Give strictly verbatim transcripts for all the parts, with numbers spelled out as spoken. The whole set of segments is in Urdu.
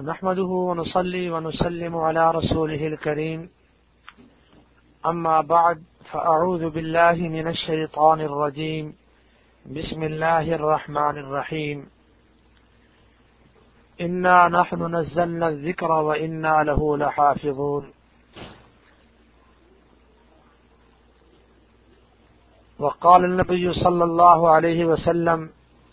نحمده ونصلي ونسلم على رسوله الكريم أما بعد فأعوذ بالله من الشيطان الرجيم بسم الله الرحمن الرحيم إنا نحن نزلنا الذكر وإنا له لحافظون وقال النبي صلى الله عليه وسلم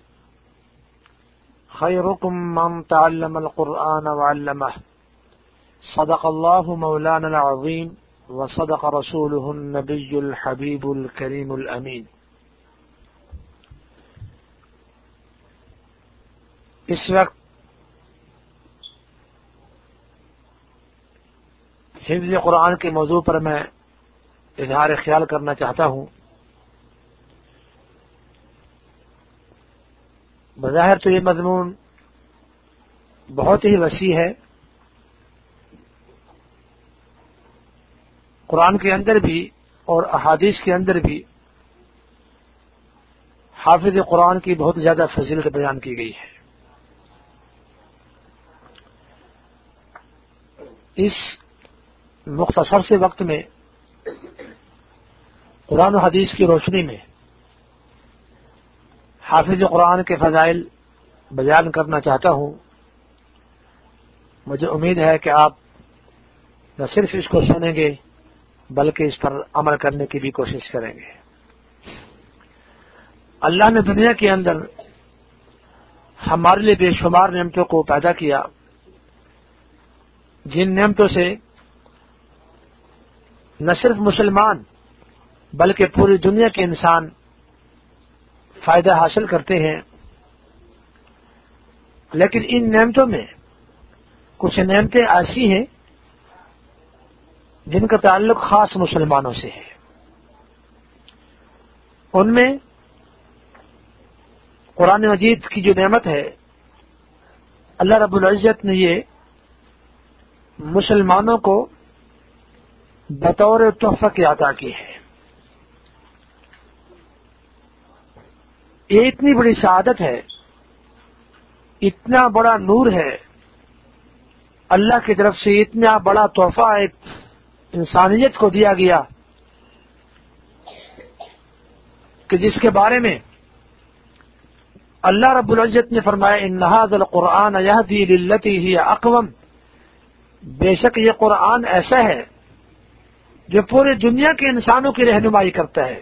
خيركم من تعلم القرآن وعلمه صدق الله مولانا العظيم وصدق رسوله النبي الحبيب الكريم الأمين۔ اس وقت حفظ قرآن کے موضوع پر میں اظہار خیال کرنا چاہتا ہوں۔ بظاہر تو یہ مضمون بہت ہی وسیع ہے، قرآن کے اندر بھی اور احادیث کے اندر بھی حافظ قرآن کی بہت زیادہ فضیلت بیان کی گئی ہے۔ اس مختصر سے وقت میں قرآن و حدیث کی روشنی میں حافظ قرآن کے فضائل بیان کرنا چاہتا ہوں۔ مجھے امید ہے کہ آپ نہ صرف اس کو سنیں گے بلکہ اس پر عمل کرنے کی بھی کوشش کریں گے۔ اللہ نے دنیا کے اندر ہمارے لیے بے شمار نعمتوں کو پیدا کیا، جن نعمتوں سے نہ صرف مسلمان بلکہ پوری دنیا کے انسان فائدہ حاصل کرتے ہیں، لیکن ان نعمتوں میں کچھ نعمتیں ایسی ہیں جن کا تعلق خاص مسلمانوں سے ہے۔ ان میں قرآن مجید کی جو نعمت ہے، اللہ رب العزت نے یہ مسلمانوں کو بطور تحفہ کی عطا کی ہے۔ یہ اتنی بڑی سعادت ہے، اتنا بڑا نور ہے، اللہ کی طرف سے اتنا بڑا تحفہ ایک انسانیت کو دیا گیا کہ جس کے بارے میں اللہ رب العزت نے فرمایا ان ھذا القرآن یہدی للتی ہی اقوم، بے شک یہ قرآن ایسا ہے جو پوری دنیا کے انسانوں کی رہنمائی کرتا ہے۔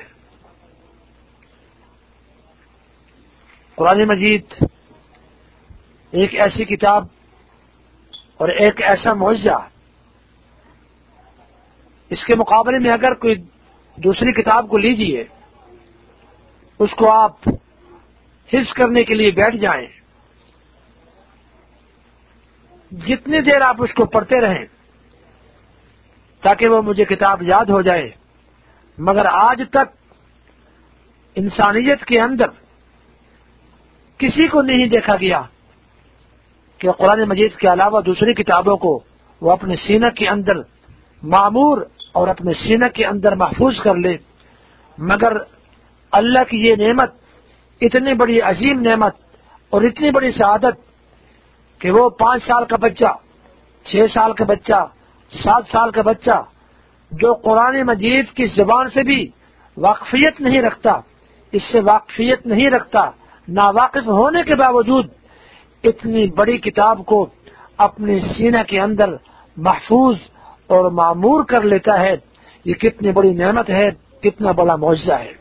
قرآن مجید ایک ایسی کتاب اور ایک ایسا معجزہ، اس کے مقابلے میں اگر کوئی دوسری کتاب کو لیجئے، اس کو آپ حفظ کرنے کے لیے بیٹھ جائیں، جتنی دیر آپ اس کو پڑھتے رہیں تاکہ وہ مجھے کتاب یاد ہو جائے، مگر آج تک انسانیت کے اندر کسی کو نہیں دیکھا گیا کہ قرآن مجید کے علاوہ دوسری کتابوں کو وہ اپنے سینہ کے اندر معمور اور اپنے سینہ کے اندر محفوظ کر لے، مگر اللہ کی یہ نعمت اتنی بڑی عظیم نعمت اور اتنی بڑی سعادت کہ وہ پانچ سال کا بچہ، چھ سال کا بچہ، سات سال کا بچہ جو قرآن مجید کی زبان سے بھی واقفیت نہیں رکھتا، اس سے واقفیت نہیں رکھتا، ناواقف ہونے کے باوجود اتنی بڑی کتاب کو اپنے سینہ کے اندر محفوظ اور معمور کر لیتا ہے، یہ کتنی بڑی نعمت ہے، کتنا بڑا معجزہ ہے۔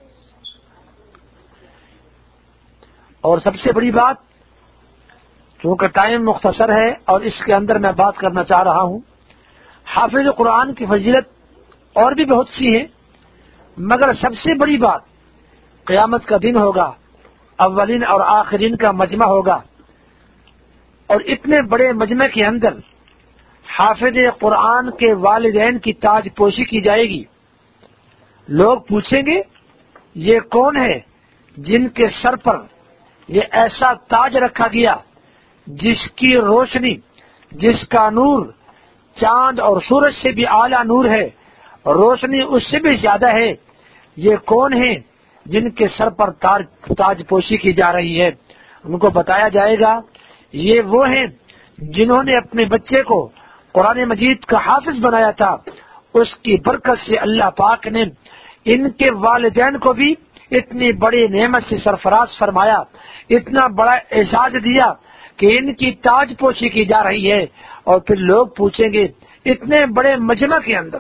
اور سب سے بڑی بات، چونکہ ٹائم مختصر ہے اور اس کے اندر میں بات کرنا چاہ رہا ہوں، حافظ قرآن کی فضیلت اور بھی بہت سی ہے، مگر سب سے بڑی بات قیامت کا دن ہوگا، اولین اور آخرین کا مجمع ہوگا، اور اتنے بڑے مجمع کے اندر حافظ قرآن کے والدین کی تاج پوشی کی جائے گی۔ لوگ پوچھیں گے یہ کون ہے جن کے سر پر یہ ایسا تاج رکھا گیا جس کی روشنی، جس کا نور چاند اور سورج سے بھی اعلیٰ نور ہے، روشنی اس سے بھی زیادہ ہے، یہ کون ہے جن کے سر پر تاج پوشی کی جا رہی ہے؟ ان کو بتایا جائے گا یہ وہ ہیں جنہوں نے اپنے بچے کو قرآن مجید کا حافظ بنایا تھا، اس کی برکت سے اللہ پاک نے ان کے والدین کو بھی اتنی بڑی نعمت سے سرفراز فرمایا، اتنا بڑا اعزاز دیا کہ ان کی تاج پوشی کی جا رہی ہے۔ اور پھر لوگ پوچھیں گے اتنے بڑے مجمع کے اندر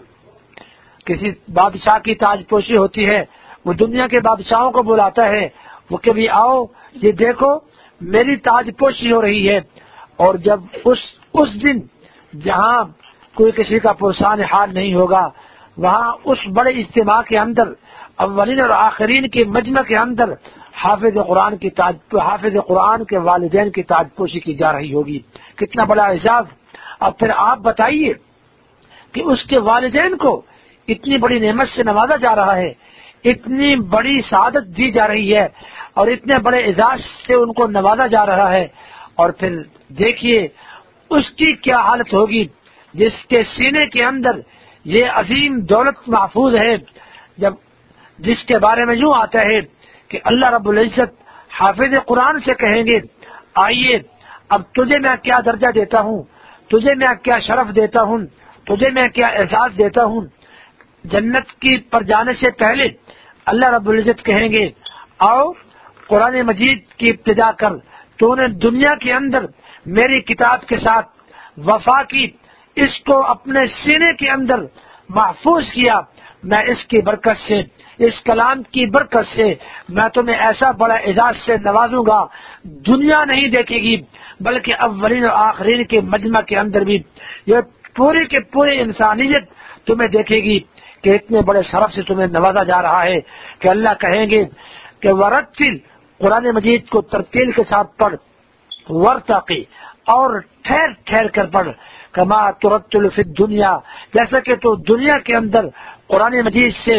کسی بادشاہ کی تاج پوشی ہوتی ہے، وہ دنیا کے بادشاہوں کو بلاتا ہے، وہ کبھی آؤ یہ دیکھو میری تاج پوشی ہو رہی ہے۔ اور جب اس اس دن جہاں کوئی کسی کا پرسان حال نہیں ہوگا، وہاں اس بڑے اجتماع کے اندر اولین اور آخرین کے مجمع کے اندر حافظ قرآن کی تاج حافظ قرآن کے والدین کی تاج پوشی کی جا رہی ہوگی، کتنا بڑا اعزاز۔ اب پھر آپ بتائیے کہ اس کے والدین کو اتنی بڑی نعمت سے نوازا جا رہا ہے، اتنی بڑی سعادت دی جا رہی ہے اور اتنے بڑے اعزاز سے ان کو نوازا جا رہا ہے، اور پھر دیکھیے اس کی کیا حالت ہوگی جس کے سینے کے اندر یہ عظیم دولت محفوظ ہے، جب جس کے بارے میں یوں آتا ہے کہ اللہ رب العزت حافظ قرآن سے کہیں گے آئیے اب تجھے میں کیا درجہ دیتا ہوں، تجھے میں کیا شرف دیتا ہوں، تجھے میں کیا اعزاز دیتا ہوں۔ جنت کی پر جانے سے پہلے اللہ رب العزت کہیں گے آؤ قرآن مجید کی ابتدا کر، تو نے دنیا کے اندر میری کتاب کے ساتھ وفا کی، اس کو اپنے سینے کے اندر محفوظ کیا، میں اس کی برکت سے، اس کلام کی برکت سے میں تمہیں ایسا بڑا اعزاز سے نوازوں گا، دنیا نہیں دیکھے گی بلکہ اولین اور آخرین کے مجمع کے اندر بھی یہ پوری کے پوری انسانیت تمہیں دیکھے گی کہ اتنے بڑے شرف سے تمہیں نوازا جا رہا ہے کہ اللہ کہیں گے کہ ورتل قرآن مجید کو ترتیل کے ساتھ پڑھ، ورتقی اور ٹھہر ٹھہر کر پڑھ، کما ترتل فی الدنیا، جیسا کہ تو دنیا کے اندر قرآن مجید سے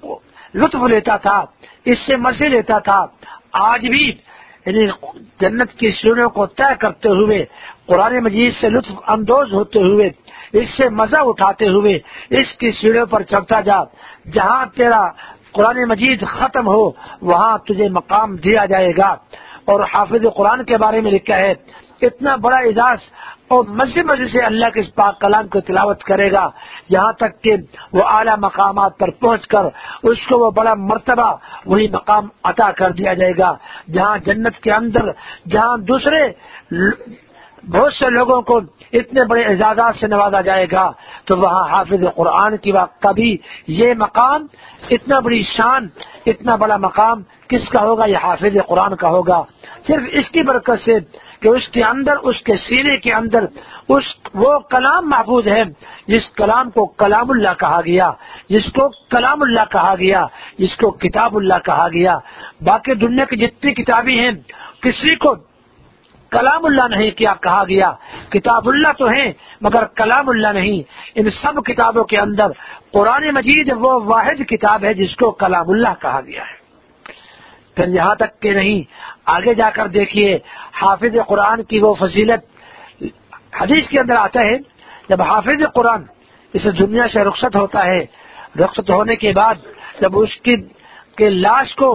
لطف لیتا تھا، اس سے مزے لیتا تھا، آج بھی یعنی جنت کی سیڑھیوں کو طے کرتے ہوئے قرآن مجید سے لطف اندوز ہوتے ہوئے، اس سے مزہ اٹھاتے ہوئے اس کی سیڑھیوں پر چڑھتا جا، جہاں تیرا قرآن مجید ختم ہو وہاں تجھے مقام دیا جائے گا۔ اور حافظ قرآن کے بارے میں لکھا ہے اتنا بڑا اعزاز، اور مزے مزے سے اللہ کے اس پاک کلام کو تلاوت کرے گا یہاں تک کہ وہ اعلیٰ مقامات پر پہنچ کر اس کو وہ بڑا مرتبہ وہی مقام عطا کر دیا جائے گا جہاں جنت کے اندر، جہاں دوسرے بہت سے لوگوں کو اتنے بڑے اعزازات سے نوازا جائے گا، تو وہاں حافظ قرآن کی کا بھی یہ مقام، اتنا بڑی شان، اتنا بڑا مقام کس کا ہوگا؟ یہ حافظ قرآن کا ہوگا، صرف اس کی برکت سے کہ اس کے اندر، اس کے سینے کے اندر اس وہ کلام محفوظ ہے جس کلام کو کلام اللہ کہا گیا، جس کو کلام اللہ کہا گیا، جس کو کتاب اللہ کہا گیا۔ باقی دنیا کی جتنی کتابیں ہیں کسی کو کلام اللہ نہیں کیا کہا گیا، کتاب اللہ تو ہیں مگر کلام اللہ نہیں۔ ان سب کتابوں کے اندر قرآن مجید وہ واحد کتاب ہے جس کو کلام اللہ کہا گیا ہے۔ پھر یہاں تک کہ نہیں، آگے جا کر دیکھیے حافظ قرآن کی وہ فضیلت، حدیث کے اندر آتا ہے جب حافظ قرآن اس دنیا سے رخصت ہوتا ہے، رخصت ہونے کے بعد جب اس کی کے لاش کو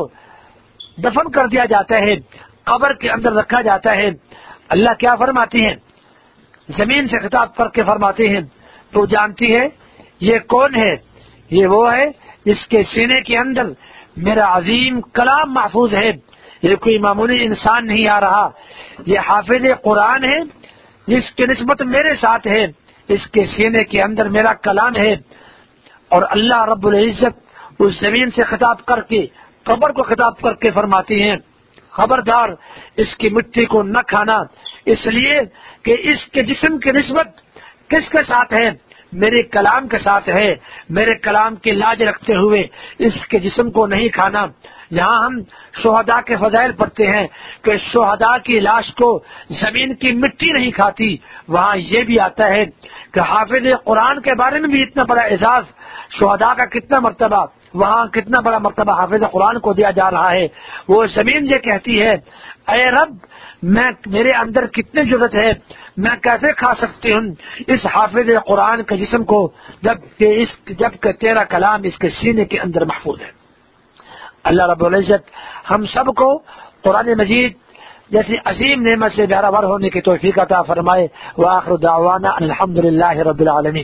دفن کر دیا جاتا ہے، قبر کے اندر رکھا جاتا ہے، اللہ کیا فرماتی ہیں؟ زمین سے خطاب کر کے فرماتے ہیں تو جانتی ہے یہ کون ہے؟ یہ وہ ہے جس کے سینے کے اندر میرا عظیم کلام محفوظ ہے، یہ کوئی معمولی انسان نہیں آ رہا، یہ حافظ قرآن ہے جس کی نسبت میرے ساتھ ہے، اس کے سینے کے اندر میرا کلام ہے۔ اور اللہ رب العزت اس زمین سے خطاب کر کے قبر کو خطاب کر کے فرماتی ہیں خبردار اس کی مٹی کو نہ کھانا، اس لیے کہ اس کے جسم کی نسبت کس کے ساتھ ہے؟ میرے کلام کے ساتھ ہے، میرے کلام کی لاج رکھتے ہوئے اس کے جسم کو نہیں کھانا۔ یہاں ہم شہداء کے فضائل پڑھتے ہیں کہ شہداء کی لاش کو زمین کی مٹی نہیں کھاتی، وہاں یہ بھی آتا ہے کہ حافظ قرآن کے بارے میں بھی اتنا بڑا اعزاز، شہداء کا کتنا مرتبہ، وہاں کتنا بڑا مرتبہ حافظ قرآن کو دیا جا رہا ہے۔ وہ زمین یہ کہتی ہے اے رب میں میرے اندر کتنی جرت ہے، میں کیسے کھا سکتی ہوں اس حافظ قرآن کے جسم کو جب کہ اس جب کہ تیرا کلام اس کے سینے کے اندر محفوظ ہے۔ اللہ رب العزت ہم سب کو قرآن مجید جیسی عظیم نعمت سے بہرہ ور ہونے کی توفیق عطا فرمائے۔ وآخر دعوانا ان الحمد للہ رب العالمین۔